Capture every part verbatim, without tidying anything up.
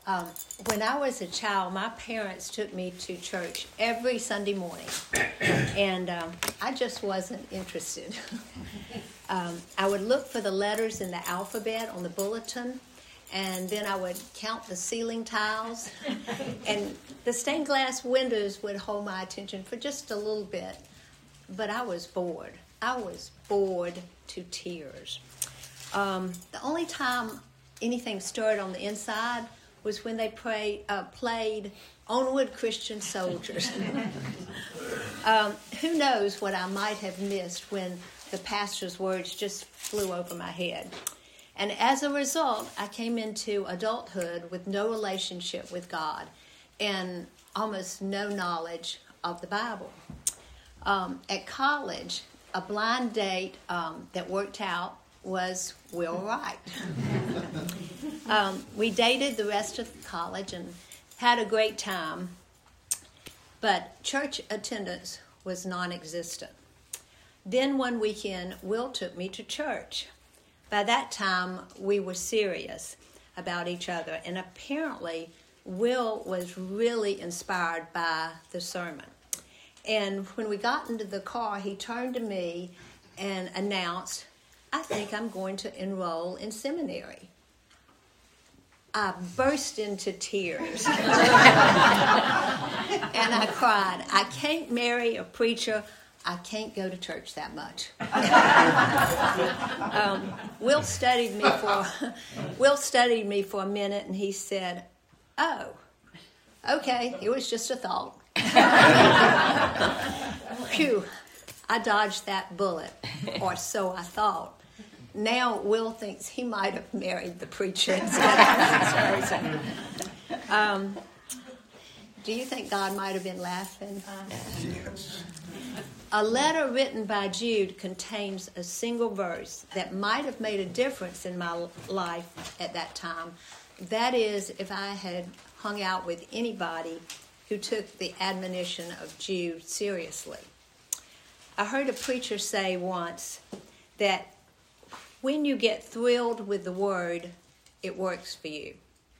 Um, when I was a child, my parents took me to church every Sunday morning, and um, I just wasn't interested. um, I would look for the letters in the alphabet on the bulletin, and then I would count the ceiling tiles, and the stained glass windows would hold my attention for just a little bit, but I was bored. I was bored to tears. Um, the only time anything stirred on the inside was when they pray, uh, played Onward Christian Soldiers. um, who knows what I might have missed when the pastor's words just flew over my head. And as a result, I came into adulthood with no relationship with God and almost no knowledge of the Bible. Um, at college, a blind date um, that worked out was Will Wright. um, we dated the rest of college and had a great time, but church attendance was non-existent. Then one weekend, Will took me to church. By that time, we were serious about each other, and apparently Will was really inspired by the sermon. And when we got into the car, he turned to me and announced, "I think I'm going to enroll in seminary." I burst into tears. And I cried, "I can't marry a preacher. I can't go to church that much." um, Will studied me for Will studied me for a minute, and he said, "Oh, okay, it was just a thought." Phew, I dodged that bullet, or so I thought. Now Will thinks he might have married the preacher instead of this person. Um, do you think God might have been laughing? Yes. A letter written by Jude contains a single verse that might have made a difference in my life at that time. That is, if I had hung out with anybody who took the admonition of Jude seriously. I heard a preacher say once that when you get thrilled with the word, it works for you.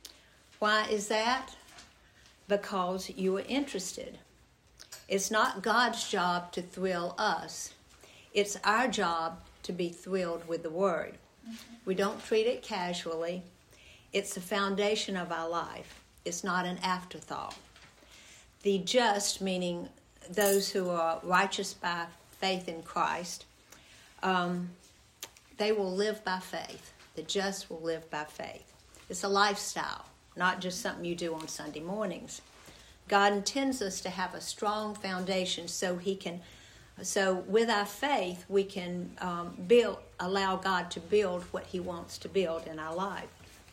Why is that? Because you are interested. It's not God's job to thrill us. It's our job to be thrilled with the word. Mm-hmm. We don't treat it casually. It's the foundation of our life. It's not an afterthought. The just, meaning those who are righteous by faith in Christ, um, they will live by faith. The just will live by faith. It's a lifestyle, not just something you do on Sunday mornings. God intends us to have a strong foundation so he can, so with our faith, we can um, build, allow God to build what he wants to build in our life.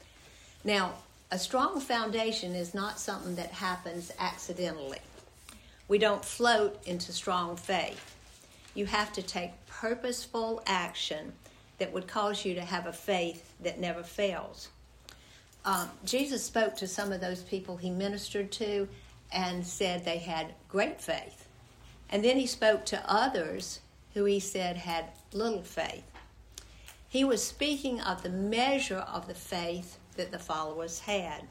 Now, a strong foundation is not something that happens accidentally. We don't float into strong faith. You have to take purposeful action that would cause you to have a faith that never fails. Um, Jesus spoke to some of those people he ministered to and said they had great faith. And then he spoke to others who he said had little faith. He was speaking of the measure of the faith that the followers had.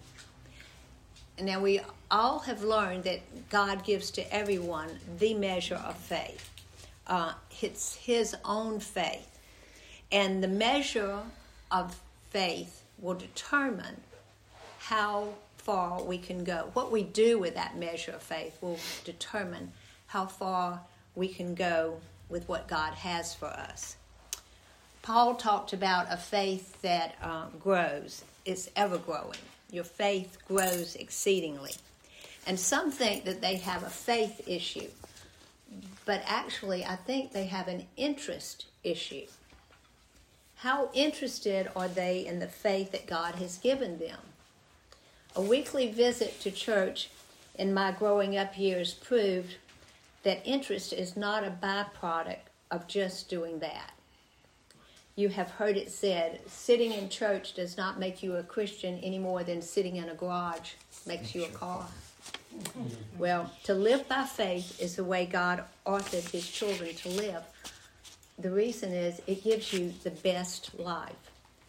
And now we all have learned that God gives to everyone the measure of faith. Uh, it's his own faith. And the measure of faith will determine how far we can go. What we do with that measure of faith will determine how far we can go with what God has for us. Paul talked about a faith that uh, grows. It's ever growing. Your faith grows exceedingly. And some think that they have a faith issue. But actually, I think they have an interest issue. How interested are they in the faith that God has given them? A weekly visit to church in my growing up years proved that interest is not a byproduct of just doing that. You have heard it said, sitting in church does not make you a Christian any more than sitting in a garage makes you a car. Well, to live by faith is the way God authored his children to live. The reason is it gives you the best life.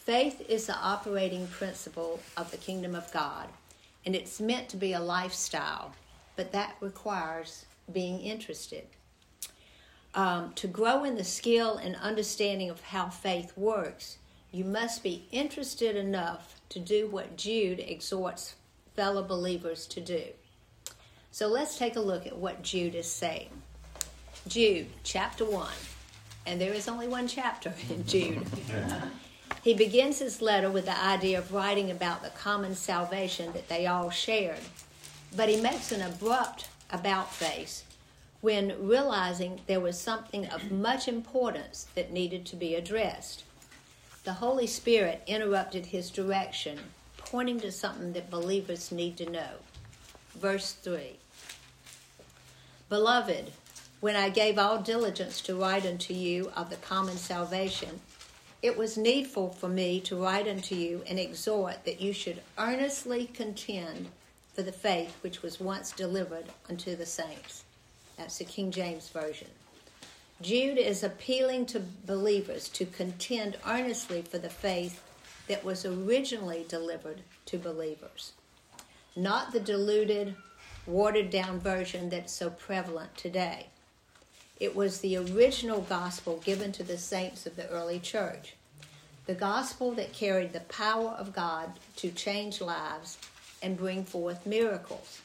Faith is the operating principle of the kingdom of God, and it's meant to be a lifestyle, but that requires being interested. Um, to grow in the skill and understanding of how faith works, you must be interested enough to do what Jude exhorts fellow believers to do. So let's take a look at what Jude is saying. Jude, chapter one, and there is only one chapter in Jude. He begins his letter with the idea of writing about the common salvation that they all shared, but he makes an abrupt about-face when realizing there was something of much importance that needed to be addressed. The Holy Spirit interrupted his direction, pointing to something that believers need to know. Verse three. Beloved, when I gave all diligence to write unto you of the common salvation, it was needful for me to write unto you and exhort that you should earnestly contend for the faith which was once delivered unto the saints. That's the King James Version. Jude is appealing to believers to contend earnestly for the faith that was originally delivered to believers, not the diluted, watered-down version that's so prevalent today. It was the original gospel given to the saints of the early church, the gospel that carried the power of God to change lives and bring forth miracles.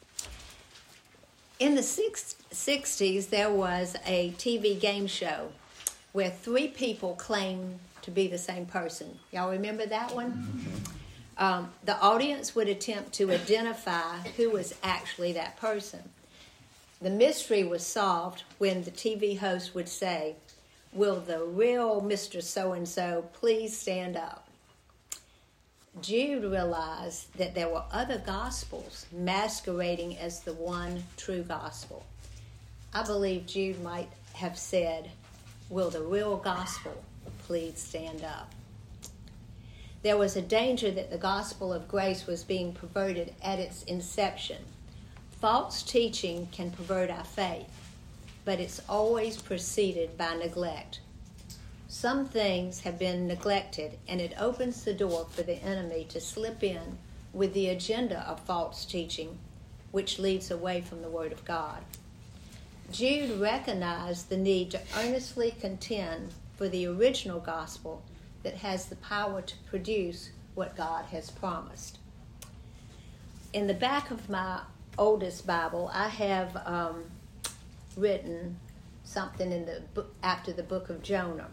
In the sixties, there was a T V game show where three people claimed to be the same person. Y'all remember that one? Um, the audience would attempt to identify who was actually that person. The mystery was solved when the T V host would say, "Will the real Mister So-and-so please stand up?" Jude realized that there were other gospels masquerading as the one true gospel. I believe Jude might have said, "Will the real gospel please stand up?" There was a danger that the gospel of grace was being perverted at its inception. False teaching can pervert our faith, but it's always preceded by neglect. Some things have been neglected, and it opens the door for the enemy to slip in with the agenda of false teaching, which leads away from the Word of God. Jude recognized the need to earnestly contend for the original gospel that has the power to produce what God has promised. In the back of my oldest Bible, I have um, written something in the book, after the book of Jonah.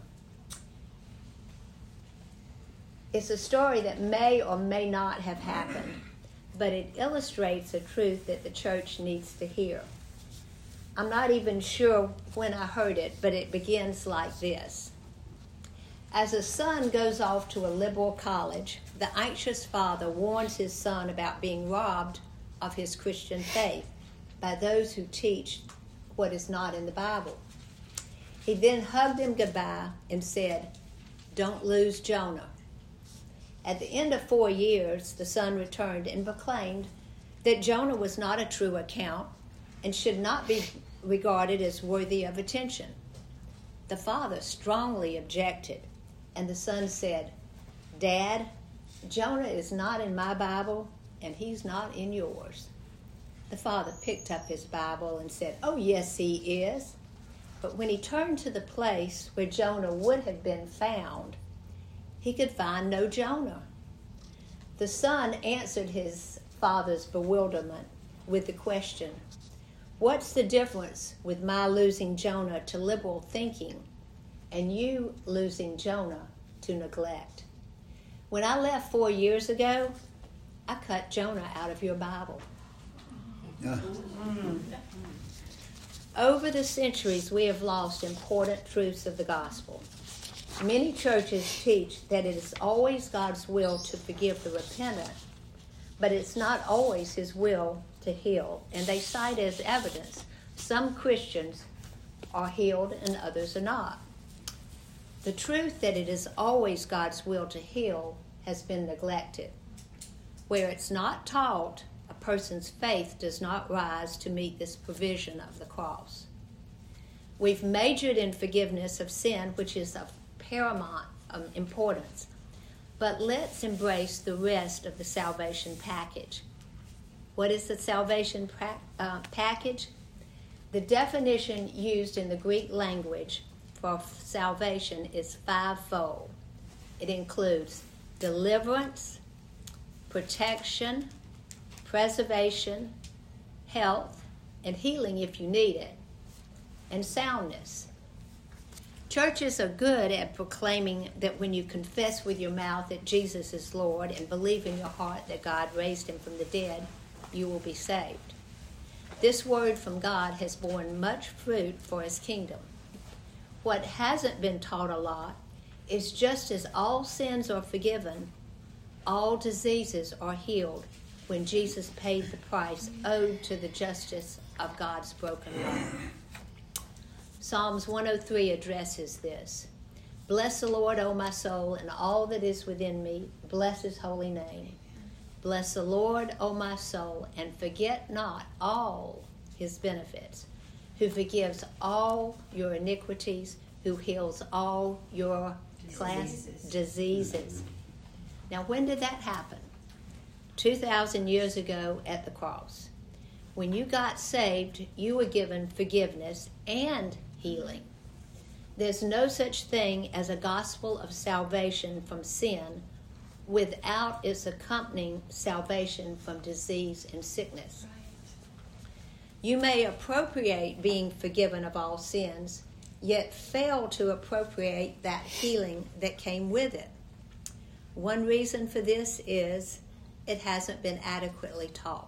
It's a story that may or may not have happened, but it illustrates a truth that the church needs to hear. I'm not even sure when I heard it, but it begins like this. As a son goes off to a liberal college, the anxious father warns his son about being robbed of his Christian faith by those who teach what is not in the Bible. He then hugged him goodbye and said, "Don't lose Jonah." At the end of four years, the son returned and proclaimed that Jonah was not a true account and should not be regarded as worthy of attention. The father strongly objected, and the son said, "Dad, Jonah is not in my Bible, and he's not in yours." The father picked up his Bible and said, "Oh, yes, he is." But when he turned to the place where Jonah would have been found, he could find no Jonah. The son answered his father's bewilderment with the question, "What's the difference with my losing Jonah to liberal thinking and you losing Jonah to neglect? When I left four years ago, I cut Jonah out of your Bible." Yeah. Over the centuries, we have lost important truths of the gospel. Many churches teach that it is always God's will to forgive the repentant, but it's not always his will to heal, and they cite as evidence some Christians are healed and others are not. The truth that it is always God's will to heal has been neglected. Where it's not taught, a person's faith does not rise to meet this provision of the cross. We've majored in forgiveness of sin, which is of paramount um, importance. But let's embrace the rest of the salvation package. What is the salvation pra- uh, package? The definition used in the Greek language for salvation is fivefold. It includes deliverance, protection, preservation, health, and healing if you need it, and soundness. Churches are good at proclaiming that when you confess with your mouth that Jesus is Lord and believe in your heart that God raised him from the dead, you will be saved. This word from God has borne much fruit for his kingdom. What hasn't been taught a lot is just as all sins are forgiven, all diseases are healed when Jesus paid the price owed to the justice of God's broken law. Psalms one oh three addresses this. Bless the Lord, O my soul, and all that is within me. Bless his holy name. Bless the Lord, O my soul, and forget not all his benefits, who forgives all your iniquities, who heals all your class diseases. diseases. Now, when did that happen? two thousand years ago at the cross. When you got saved, you were given forgiveness and healing. There's no such thing as a gospel of salvation from sin without its accompanying salvation from disease and sickness. You may appropriate being forgiven of all sins, yet fail to appropriate that healing that came with it. One reason for this is it hasn't been adequately taught.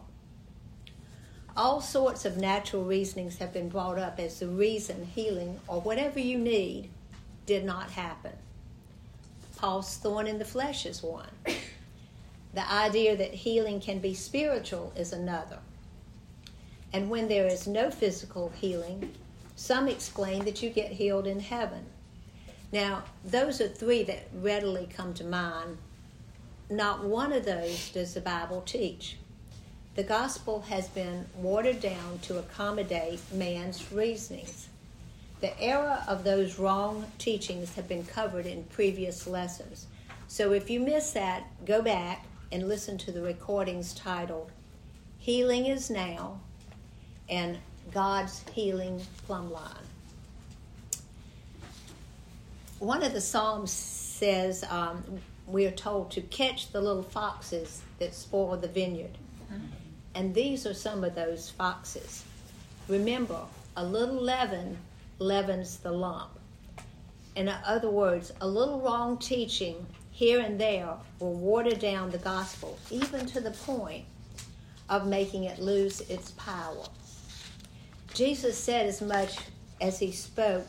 All sorts of natural reasonings have been brought up as the reason healing or whatever you need did not happen. Paul's thorn in the flesh is one. The idea that healing can be spiritual is another. And when there is no physical healing, some explain that you get healed in heaven. Now, those are three that readily come to mind. Not one of those does the Bible teach. The gospel has been watered down to accommodate man's reasonings. The error of those wrong teachings have been covered in previous lessons. So if you miss that, go back and listen to the recordings titled Healing is Now and God's Healing Plumb Line. One of the Psalms says um, we are told to catch the little foxes that spoil the vineyard. And these are some of those foxes. Remember, a little leaven leavens the lump. In other words, a little wrong teaching here and there will water down the gospel, even to the point of making it lose its power. Jesus said as much as he spoke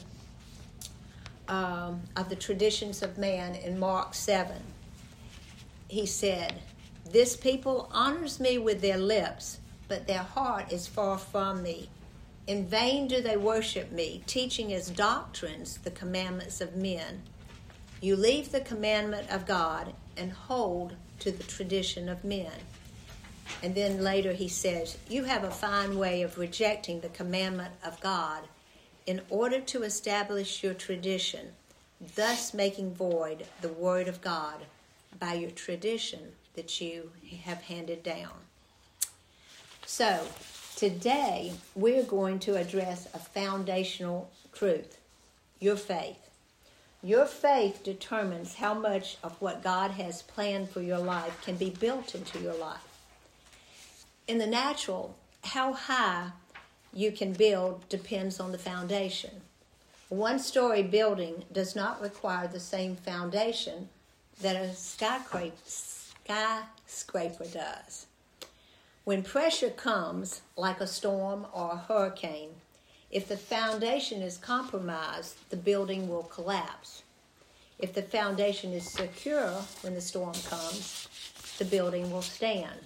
um, of the traditions of man in Mark seven. He said, "This people honors me with their lips, but their heart is far from me. In vain do they worship me, teaching as doctrines the commandments of men. You leave the commandment of God and hold to the tradition of men." And then later he says, "You have a fine way of rejecting the commandment of God in order to establish your tradition, thus making void the word of God by your tradition that you have handed down." So, today we're going to address a foundational truth, your faith. Your faith determines how much of what God has planned for your life can be built into your life. In the natural, how high you can build depends on the foundation. A one-story building does not require the same foundation that a skyscraper skyscraper does. When pressure comes, like a storm or a hurricane, if the foundation is compromised, the building will collapse. If the foundation is secure when the storm comes, the building will stand.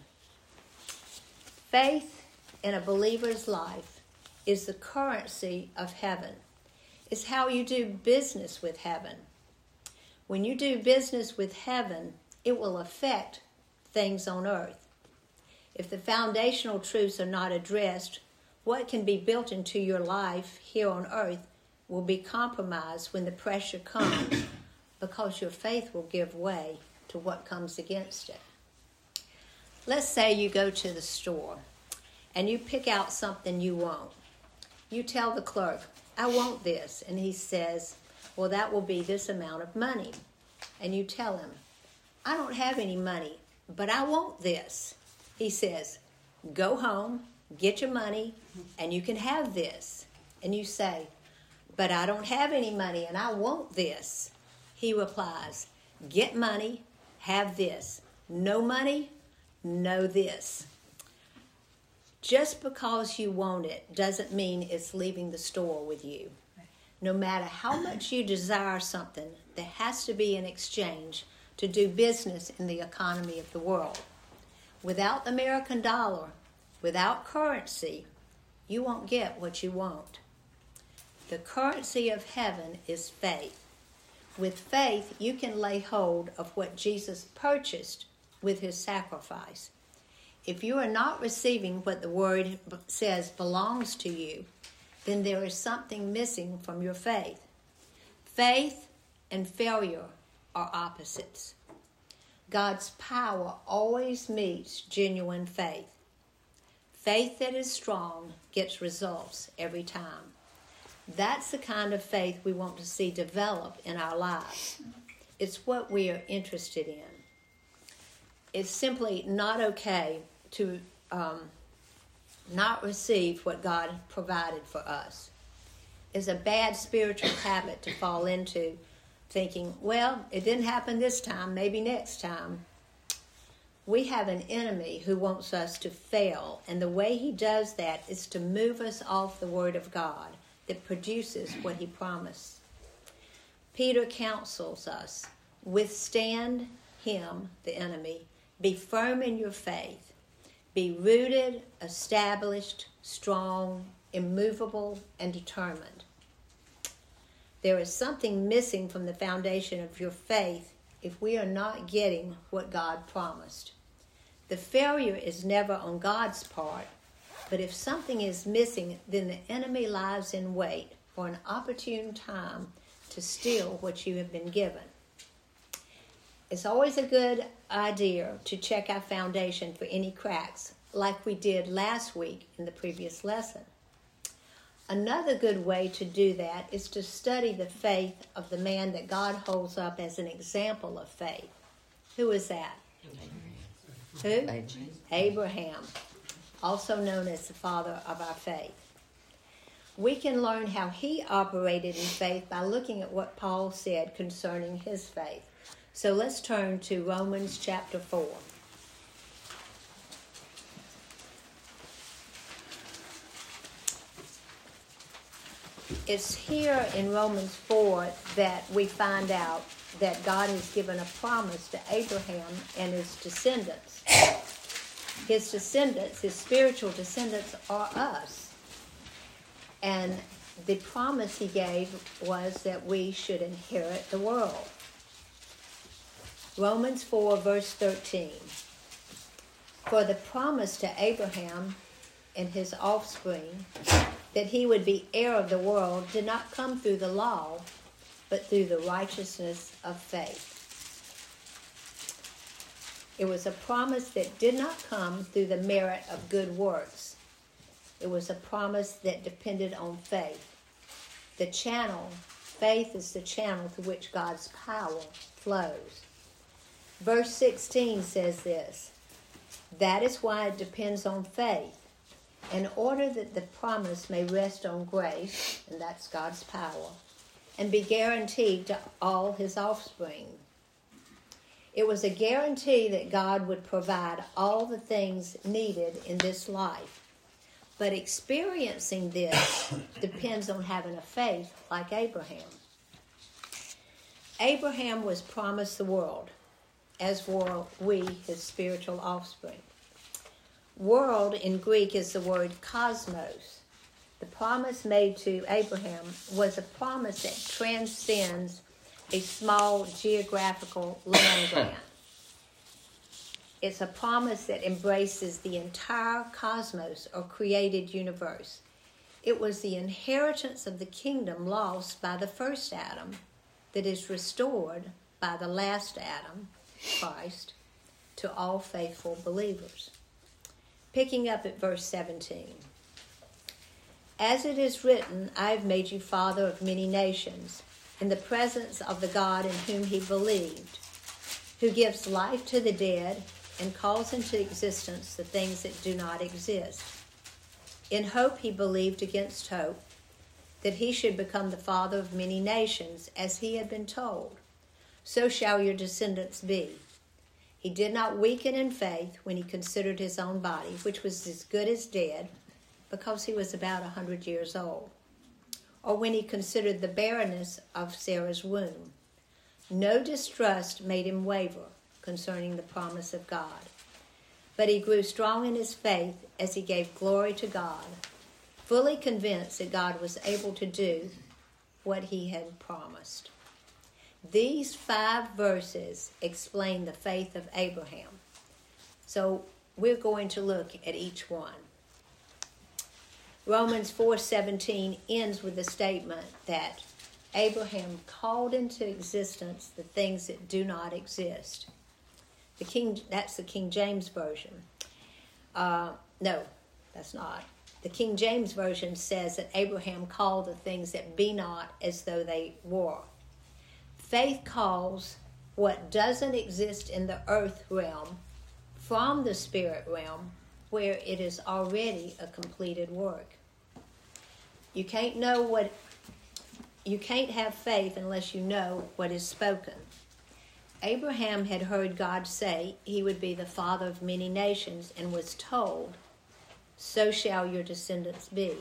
Faith in a believer's life is the currency of heaven. It's how you do business with heaven. When you do business with heaven, it will affect things on earth. If the foundational truths are not addressed, what can be built into your life here on earth will be compromised when the pressure comes, because your faith will give way to what comes against it. Let's say you go to the store and you pick out something you want. You tell the clerk, I want this. And he says, well, that will be this amount of money. And you tell him, I don't have any money, but I want this. He says, go home, get your money, and you can have this. And you say, but I don't have any money and I want this. He replies, get money, have this. No money, no this. Just because you want it doesn't mean it's leaving the store with you. No matter how much you desire something, there has to be an exchange to do business in the economy of the world. Without the American dollar, without currency, you won't get what you want. The currency of heaven is faith. With faith, you can lay hold of what Jesus purchased with his sacrifice. If you are not receiving what the word says belongs to you, then there is something missing from your faith. Faith and failure are opposites. God's power always meets genuine faith. Faith that is strong gets results every time. That's the kind of faith we want to see develop in our lives. It's what we are interested in. It's simply not okay to um, not receive what God provided for us. It's a bad spiritual habit to fall into, thinking, well, it didn't happen this time, maybe next time. We have an enemy who wants us to fail, and the way he does that is to move us off the Word of God that produces what he promised. Peter counsels us, withstand him, the enemy, be firm in your faith, be rooted, established, strong, immovable, and determined. There is something missing from the foundation of your faith if we are not getting what God promised. The failure is never on God's part, but if something is missing, then the enemy lies in wait for an opportune time to steal what you have been given. It's always a good idea to check our foundation for any cracks, like we did last week in the previous lesson. Another good way to do that is to study the faith of the man that God holds up as an example of faith. Who is that? Who? Abraham. Abraham, also known as the father of our faith. We can learn how he operated in faith by looking at what Paul said concerning his faith. So let's turn to Romans chapter four. It's here in Romans four that we find out that God has given a promise to Abraham and his descendants. His descendants, his spiritual descendants, are us. And the promise he gave was that we should inherit the world. Romans four, verse thirteen. For the promise to Abraham and his offspring that he would be heir of the world did not come through the law, but through the righteousness of faith. It was a promise that did not come through the merit of good works. It was a promise that depended on faith. The channel, faith is the channel through which God's power flows. Verse sixteen says this, that is why it depends on faith, in order that the promise may rest on grace, and that's God's power, and be guaranteed to all his offspring. It was a guarantee that God would provide all the things needed in this life. But experiencing this depends on having a faith like Abraham. Abraham was promised the world, as were we, his spiritual offspring. World in Greek is the word cosmos. The promise made to Abraham was a promise that transcends a small geographical land grant. It's a promise that embraces the entire cosmos or created universe. It was the inheritance of the kingdom lost by the first Adam that is restored by the last Adam Christ to all faithful believers. Picking up at verse seventeen. As it is written, I have made you father of many nations, in the presence of the God in whom he believed, who gives life to the dead and calls into existence the things that do not exist. In hope he believed against hope, that he should become the father of many nations, as he had been told. So shall your descendants be. He did not weaken in faith when he considered his own body, which was as good as dead, because he was about a hundred years old, or when he considered the barrenness of Sarah's womb. No distrust made him waver concerning the promise of God, but he grew strong in his faith as he gave glory to God, fully convinced that God was able to do what he had promised. These five verses explain the faith of Abraham. So we're going to look at each one. Romans four seventeen ends with the statement that Abraham called into existence the things that do not exist. The King, that's the King James Version. Uh, no, that's not. The King James Version says that Abraham called the things that be not as though they were. Faith calls what doesn't exist in the earth realm from the spirit realm, where it is already a completed work. You can't know what, you can't have faith unless you know what is spoken. Abraham had heard God say he would be the father of many nations and was told, so shall your descendants be.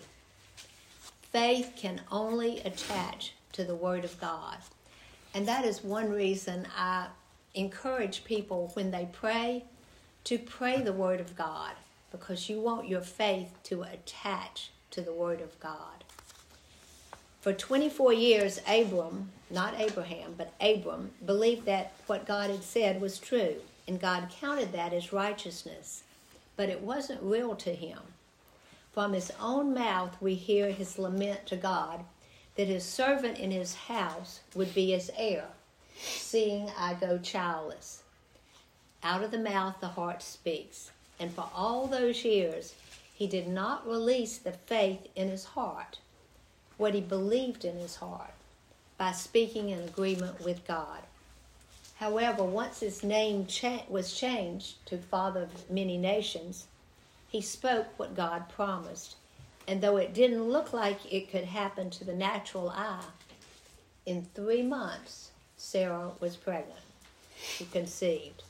Faith can only attach to the Word of God. And that is one reason I encourage people when they pray to pray the Word of God, because you want your faith to attach to the Word of God. For twenty-four years, Abram, not Abraham, but Abram, believed that what God had said was true, and God counted that as righteousness. But it wasn't real to him. From his own mouth we hear his lament to God that his servant in his house would be his heir, seeing I go childless. Out of the mouth the heart speaks. And for all those years, he did not release the faith in his heart, what he believed in his heart, by speaking in agreement with God. However, once his name cha- was changed to Father of Many Nations, he spoke what God promised. And though it didn't look like it could happen to the natural eye, in three months, Sarah was pregnant. She conceived.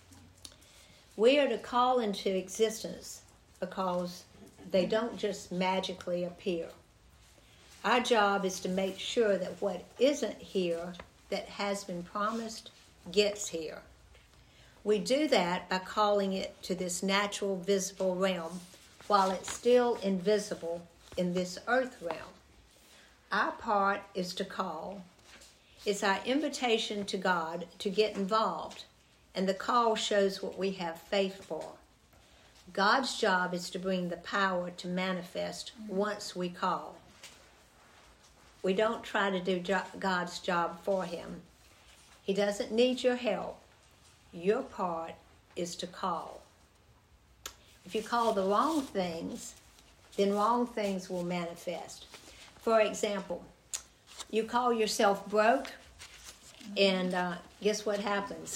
We are to call into existence because they don't just magically appear. Our job is to make sure that what isn't here that has been promised gets here. We do that by calling it to this natural visible realm while it's still invisible in this earth realm. Our part is to call. It's our invitation to God to get involved, and the call shows what we have faith for. God's job is to bring the power to manifest once we call. We don't try to do jo- God's job for him. He doesn't need your help. Your part is to call. If you call the wrong things, then wrong things will manifest. For example, you call yourself broke, and uh, guess what happens?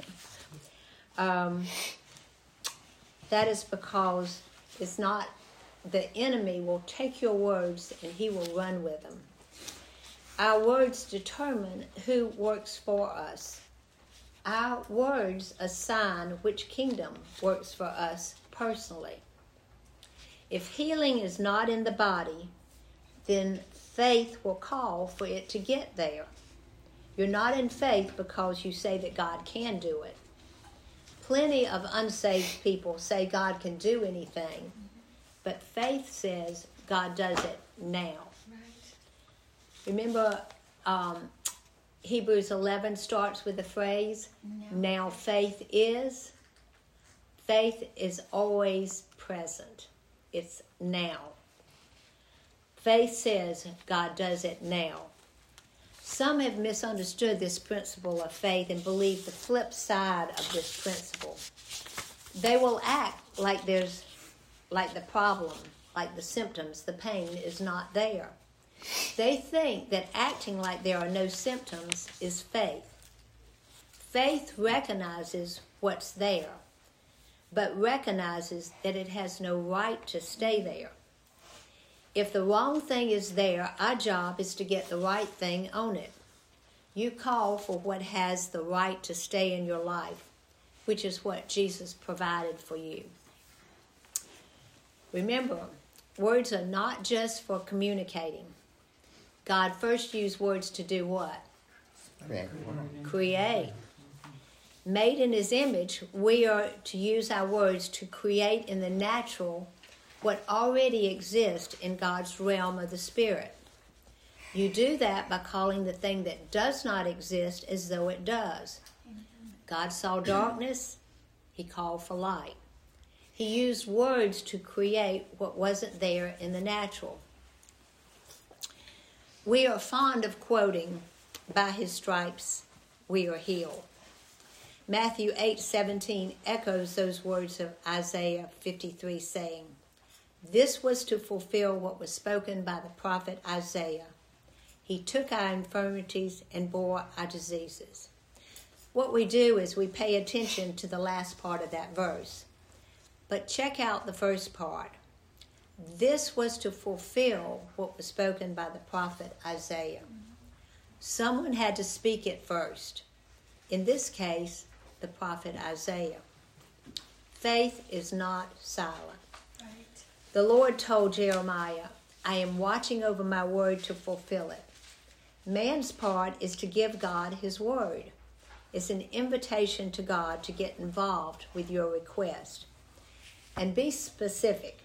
um, that is because it's not, the enemy will take your words and he will run with them. Our words determine who works for us. Our words assign which kingdom works for us personally. If healing is not in the body, then faith will call for it to get there. You're not in faith because you say that God can do it. Plenty of unsaved people say God can do anything, but faith says God does it now. Remember, um, Hebrews eleven starts with the phrase, no. Now faith is. Faith is always present. It's now. Faith says God does it now. Some have misunderstood this principle of faith and believe the flip side of this principle. They will act like there's, like the problem, like the symptoms, the pain is not there. They think that acting like there are no symptoms is faith. Faith recognizes what's there, but recognizes that it has no right to stay there. If the wrong thing is there, our job is to get the right thing on it. You call for what has the right to stay in your life, which is what Jesus provided for you. Remember, words are not just for communicating. God first used words to do what? Create. Create. Made in his image, we are to use our words to create in the natural what already exists in God's realm of the Spirit. You do that by calling the thing that does not exist as though it does. God saw darkness, he called for light. He used words to create what wasn't there in the natural. We are fond of quoting, "By his stripes we are healed." Matthew eight seventeen echoes those words of Isaiah fifty-three, saying, "This was to fulfill what was spoken by the prophet Isaiah. He took our infirmities and bore our diseases." What we do is we pay attention to the last part of that verse. But check out the first part. This was to fulfill what was spoken by the prophet Isaiah. Someone had to speak it first. In this case, the prophet Isaiah. Faith is not silent. Right. The Lord told Jeremiah, "I am watching over my word to fulfill it." Man's part is to give God his word. It's an invitation to God to get involved with your request. And be specific.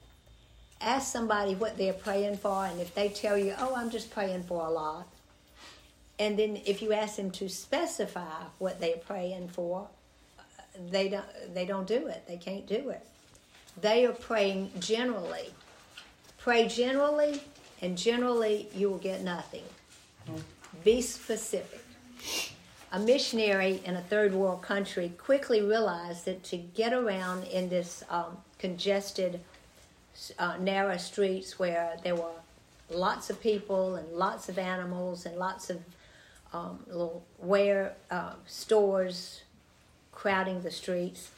Ask somebody what they're praying for, and if they tell you, "Oh, I'm just praying for a lot," and then if you ask them to specify what they're praying for, they don't, they don't do it. They can't do it. They are praying generally. Pray generally, and generally you will get nothing. Be specific. A missionary in a third world country quickly realized that to get around in this um, congested, uh, narrow streets where there were lots of people and lots of animals and lots of um, little ware uh, stores crowding the streets,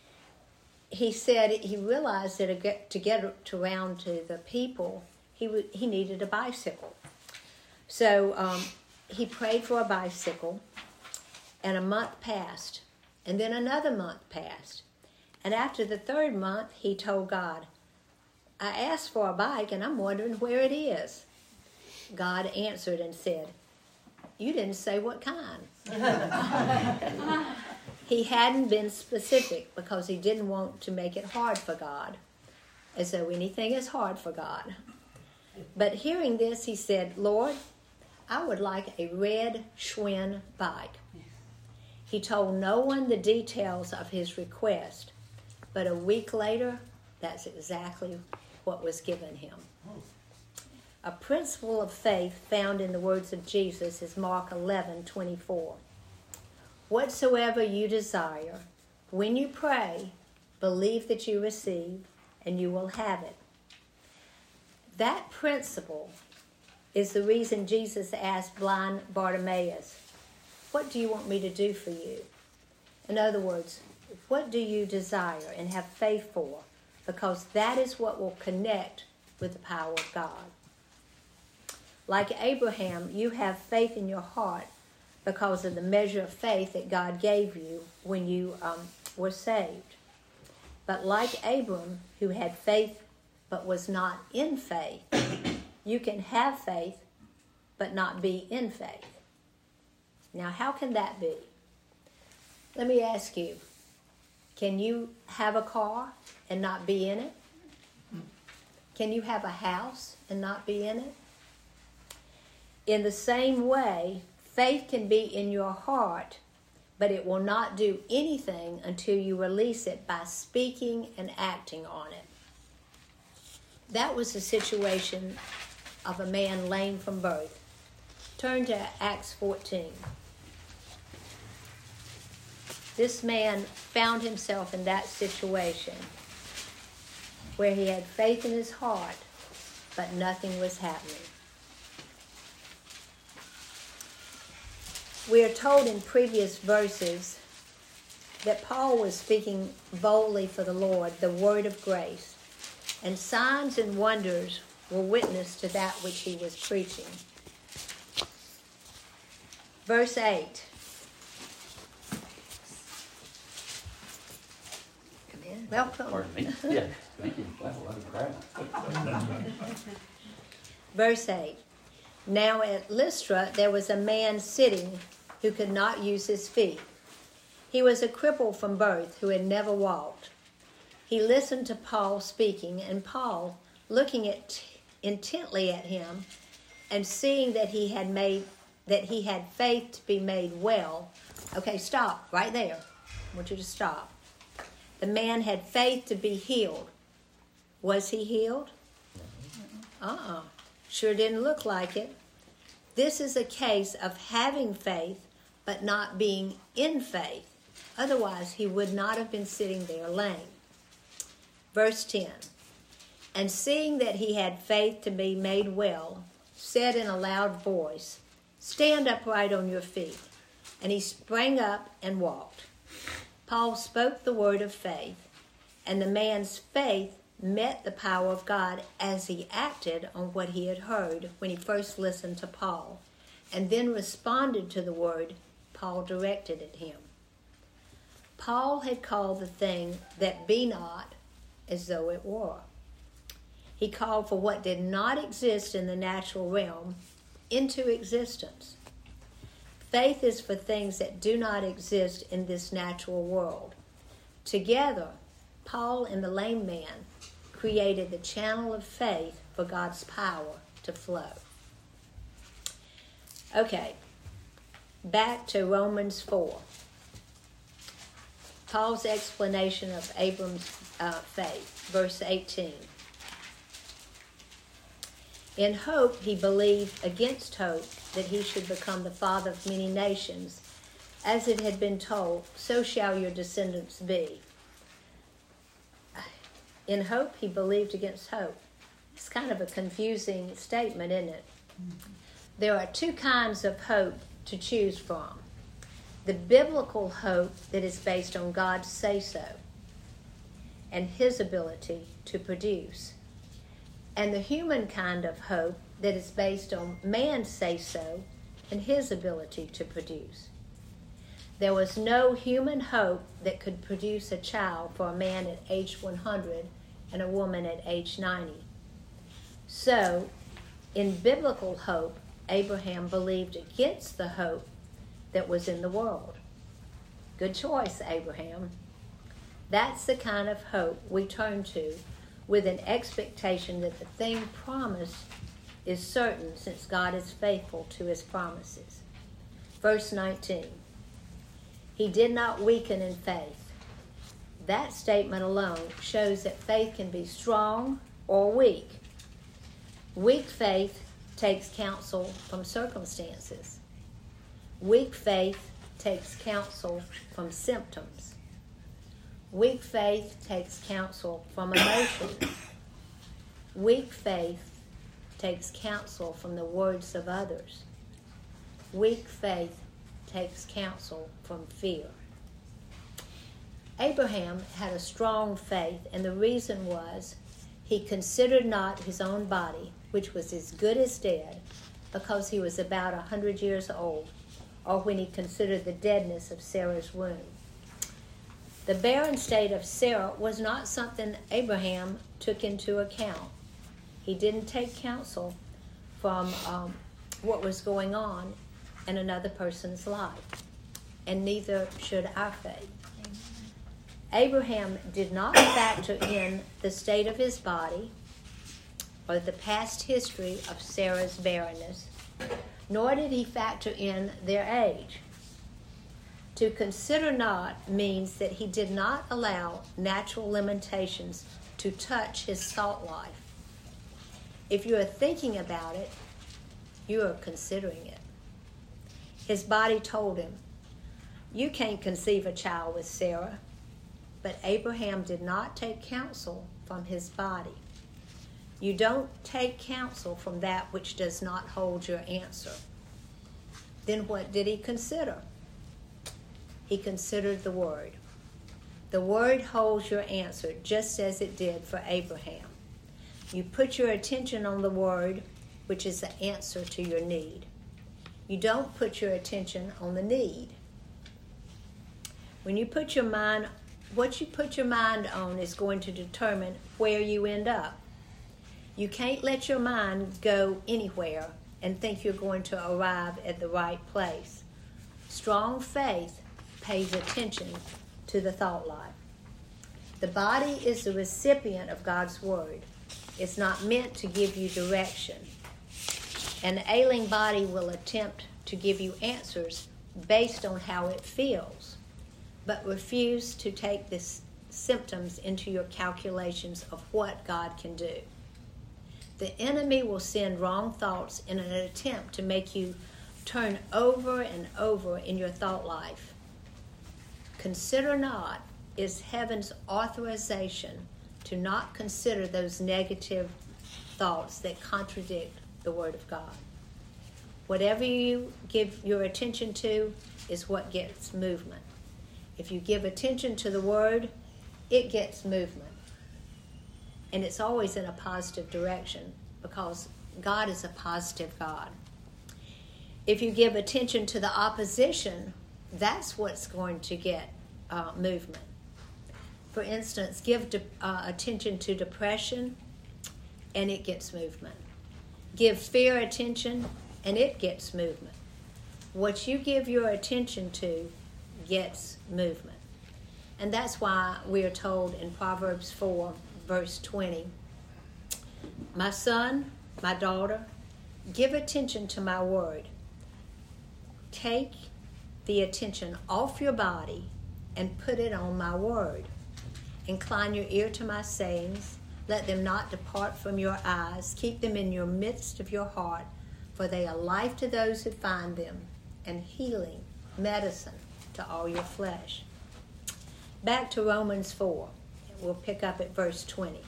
he said he realized that to get around to the people, he w- he needed a bicycle. So um, he prayed for a bicycle, and a month passed, and then another month passed. And after the third month, he told God, "I asked for a bike, and I'm wondering where it is." God answered and said, "You didn't say what kind." He hadn't been specific because he didn't want to make it hard for God, as though anything is hard for God. But hearing this, he said, "Lord, I would like a red Schwinn bike." He told no one the details of his request, but a week later, that's exactly what was given him. A principle of faith found in the words of Jesus is Mark eleven twenty-four. "Whatsoever you desire, when you pray, believe that you receive, and you will have it." That principle is the reason Jesus asked blind Bartimaeus, "What do you want me to do for you?" In other words, what do you desire and have faith for? Because that is what will connect with the power of God. Like Abraham, you have faith in your heart because of the measure of faith that God gave you when you um, were saved. But like Abram, who had faith but was not in faith, you can have faith but not be in faith. Now, how can that be? Let me ask you, can you have a car and not be in it? Can you have a house and not be in it? In the same way, faith can be in your heart, but it will not do anything until you release it by speaking and acting on it. That was the situation of a man lame from birth. Turn to Acts fourteen. This man found himself in that situation where he had faith in his heart, but nothing was happening. We are told in previous verses that Paul was speaking boldly for the Lord, the word of grace, and signs and wonders were witness to that which he was preaching. Verse eight. Come in. Welcome. Pardon me. Yeah, thank you. Wow, what a crowd. Verse eight. Now at Lystra there was a man sitting who could not use his feet. He was a cripple from birth who had never walked. He listened to Paul speaking, and Paul, looking at intently at him and seeing that he had made that he had faith to be made well. Okay, stop right there. I want you to stop. The man had faith to be healed. Was he healed? Uh-uh. Sure didn't look like it. This is a case of having faith but not being in faith. Otherwise, he would not have been sitting there lame. Verse ten. And seeing that he had faith to be made well, said in a loud voice, "Stand upright on your feet." And he sprang up and walked. Paul spoke the word of faith, and the man's faith met the power of God as he acted on what he had heard when he first listened to Paul, and then responded to the word Paul directed at him. Paul had called the thing that be not as though it were. He called for what did not exist in the natural realm into existence. Faith is for things that do not exist in this natural world. Together, Paul and the lame man created the channel of faith for God's power to flow. Okay, back to Romans four. Paul's explanation of Abram's uh, faith, verse eighteen. In hope he believed against hope that he should become the father of many nations, as it had been told, so shall your descendants be. In hope he believed against hope. It's kind of a confusing statement, isn't it? Mm-hmm. There are two kinds of hope to choose from. The biblical hope that is based on God's say-so and his ability to produce. And the human kind of hope that is based on man's say-so and his ability to produce. There was no human hope that could produce a child for a man at age one hundred and a woman at age ninety. So, in biblical hope, Abraham believed against the hope that was in the world. Good choice, Abraham. That's the kind of hope we turn to with an expectation that the thing promised is certain, since God is faithful to his promises. Verse nineteen. He did not weaken in faith. That statement alone shows that faith can be strong or weak. Weak faith takes counsel from circumstances. Weak faith takes counsel from symptoms. Weak faith takes counsel from emotions. Weak faith takes counsel from the words of others. Weak faith takes counsel from fear. Abraham had a strong faith, and the reason was he considered not his own body, which was as good as dead, because he was about a hundred years old, or when he considered the deadness of Sarah's womb. The barren state of Sarah was not something Abraham took into account. He didn't take counsel from um, what was going on in another person's life, and neither should our faith. Abraham did not factor in the state of his body or the past history of Sarah's barrenness, nor did he factor in their age. To consider not means that he did not allow natural limitations to touch his thought life. If you are thinking about it, you are considering it. His body told him, "You can't conceive a child with Sarah." But Abraham did not take counsel from his body. You don't take counsel from that which does not hold your answer. Then what did he consider? He considered the word. The word holds your answer just as it did for Abraham. You put your attention on the word, which is the answer to your need. You don't put your attention on the need. When you put your mind, what you put your mind on is going to determine where you end up. You can't let your mind go anywhere and think you're going to arrive at the right place. Strong faith pays attention to the thought life. The body is the recipient of God's word. It's not meant to give you direction. An ailing body will attempt to give you answers based on how it feels, but refuse to take the symptoms into your calculations of what God can do. The enemy will send wrong thoughts in an attempt to make you turn over and over in your thought life. Consider not is heaven's authorization to not consider those negative thoughts that contradict the Word of God. Whatever you give your attention to is what gets movement. If you give attention to the Word, it gets movement. And it's always in a positive direction because God is a positive God. If you give attention to the opposition, that's what's going to get uh, movement. For instance, give de- uh, attention to depression, and it gets movement. Give fear attention, and it gets movement. What you give your attention to gets movement. And that's why we are told in Proverbs four, verse twenty, "My son, my daughter, give attention to my word. Take the attention off your body and put it on my word. Incline your ear to my sayings. Let them not depart from your eyes. Keep them in your midst of your heart, for they are life to those who find them, and healing, medicine to all your flesh." Back to Romans four. We'll pick up at verse twenty.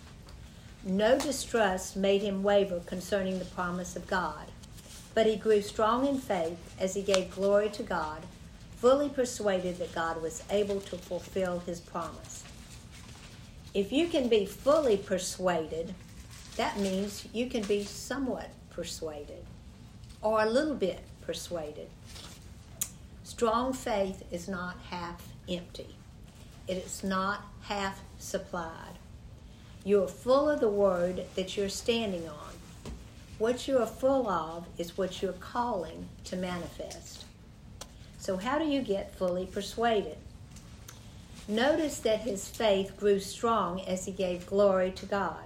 "No distrust made him waver concerning the promise of God, but he grew strong in faith as he gave glory to God, fully persuaded that God was able to fulfill his promise." If you can be fully persuaded, that means you can be somewhat persuaded or a little bit persuaded. Strong faith is not half empty. It is not half supplied. You are full of the word that you're standing on. What you are full of is what you're calling to manifest. So how do you get fully persuaded? Notice that his faith grew strong as he gave glory to God.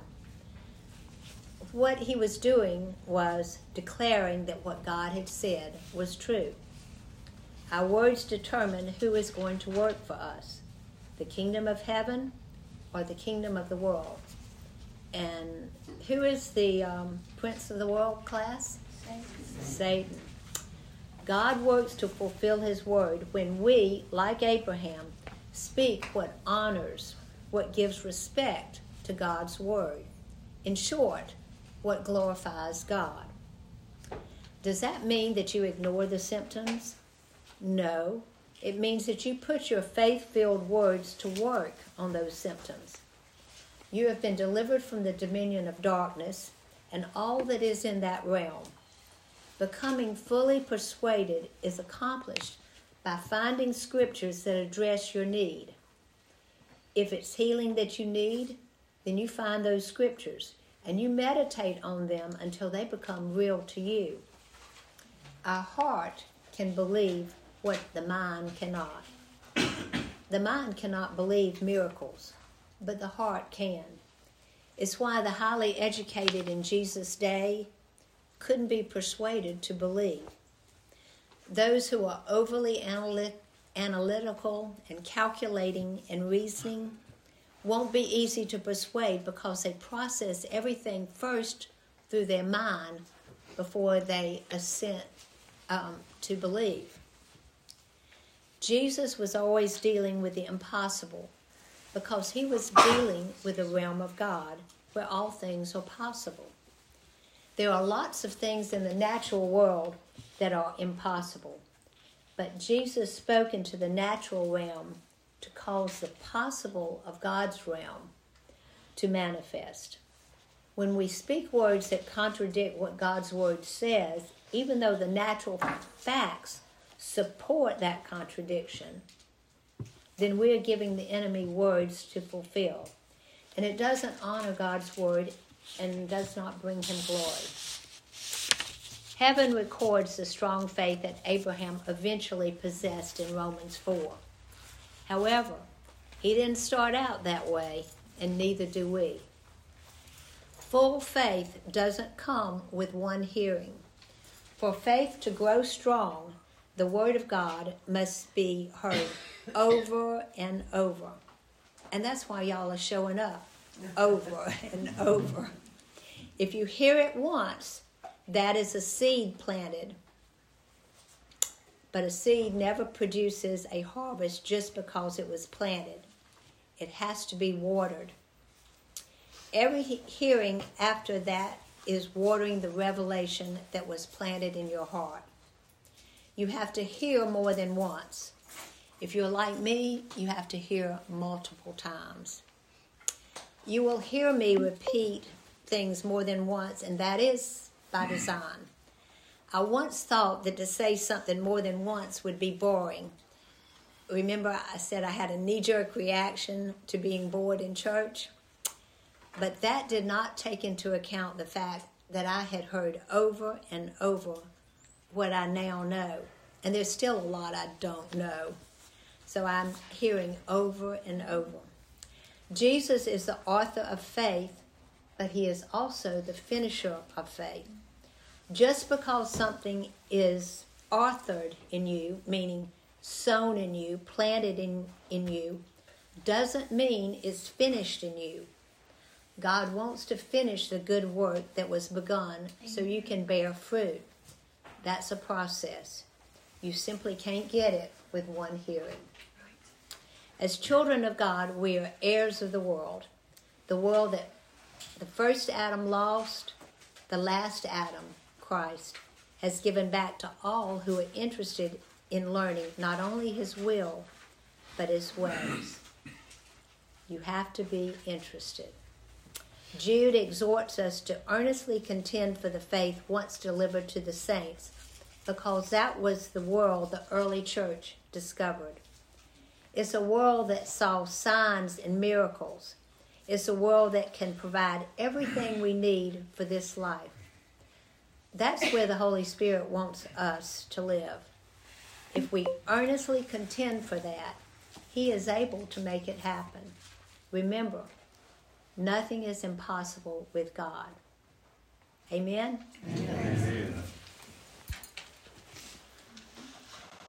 What he was doing was declaring that what God had said was true. Our words determine who is going to work for us, the kingdom of heaven or the kingdom of the world. And who is the um, prince of the world class? Satan. Satan. God works to fulfill his word when we, like Abraham, speak what honors, what gives respect to God's word. In short, what glorifies God. Does that mean that you ignore the symptoms? No. It means that you put your faith-filled words to work on those symptoms. You have been delivered from the dominion of darkness and all that is in that realm. Becoming fully persuaded is accomplished by finding scriptures that address your need. If it's healing that you need, then you find those scriptures and you meditate on them until they become real to you. Our heart can believe what the mind cannot. The mind cannot believe miracles, but the heart can. It's why the highly educated in Jesus' day couldn't be persuaded to believe. Those who are overly analytic, analytical and calculating and reasoning won't be easy to persuade because they process everything first through their mind before they assent um, to believe. Jesus was always dealing with the impossible because he was dealing with the realm of God where all things are possible. There are lots of things in the natural world that are impossible, but Jesus spoke into the natural realm to cause the possible of God's realm to manifest. When we speak words that contradict what God's word says, even though the natural facts support that contradiction, then we're giving the enemy words to fulfill. And it doesn't honor God's word and does not bring him glory. Heaven records the strong faith that Abraham eventually possessed in Romans four. However, he didn't start out that way, and neither do we. Full faith doesn't come with one hearing. For faith to grow strong, the word of God must be heard over and over. And that's why y'all are showing up over and over. If you hear it once, that is a seed planted. But a seed never produces a harvest just because it was planted. It has to be watered. Every he- hearing after that is watering the revelation that was planted in your heart. You have to hear more than once. If you're like me, you have to hear multiple times. You will hear me repeat things more than once, and that is by design. I once thought that to say something more than once would be boring. Remember, I said I had a knee-jerk reaction to being bored in church? But that did not take into account the fact that I had heard over and over what I now know. And there's still a lot I don't know. So I'm hearing over and over. Jesus is the author of faith, but he is also the finisher of faith. Just because something is authored in you, meaning sown in you, planted in, in you, doesn't mean it's finished in you. God wants to finish the good work that was begun so you can bear fruit. That's a process. You simply can't get it with one hearing. As children of God, we are heirs of the world. The world that the first Adam lost, the last Adam, Christ, has given back to all who are interested in learning not only his will, but his ways. You have to be interested. Jude exhorts us to earnestly contend for the faith once delivered to the saints, because that was the world the early church discovered. It's a world that saw signs and miracles. It's a world that can provide everything we need for this life. That's where the Holy Spirit wants us to live. If we earnestly contend for that, he is able to make it happen. Remember, nothing is impossible with God. Amen? Amen.